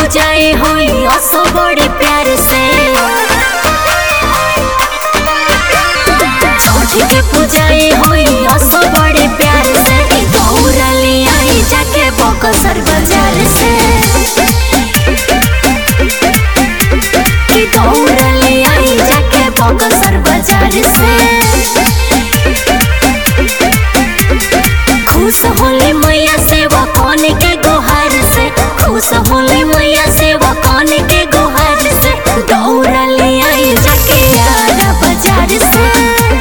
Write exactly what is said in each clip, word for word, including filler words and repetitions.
पूजाए होई असो बड़े प्यार से। छठ के पूजाए होई असो बड़े प्यार से। दौरा ले आई जाके बक्सर बाजार से। दौरा ले आई जाके बक्सर बाजार से। खुश होले मैया सेवा कौन के गोहार से। खुश होले मैया सेवा कौन के गोहार से। दौरा ले आई जाके आरा बाजार से।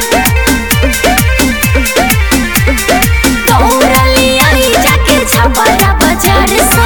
दौरा ले आई जाके छपरा बाजार से।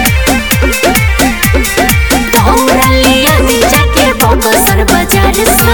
बाजार से।